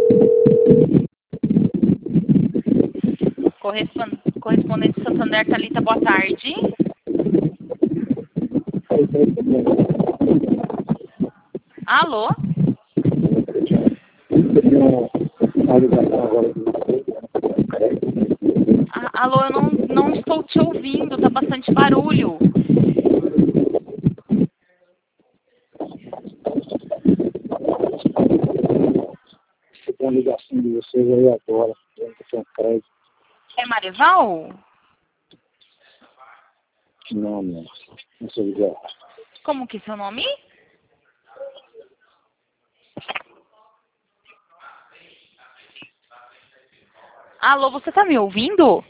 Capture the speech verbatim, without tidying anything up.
Correspon- Correspondente Santander, Thalita, boa tarde. Alô? Ah, alô, eu não, não estou te ouvindo, tá bastante barulho. Tem uma ligação de vocês aí agora, dentro do crédito. É Marival? Não, não. Não sei ligar. Como que é seu nome? Alô, você tá me ouvindo?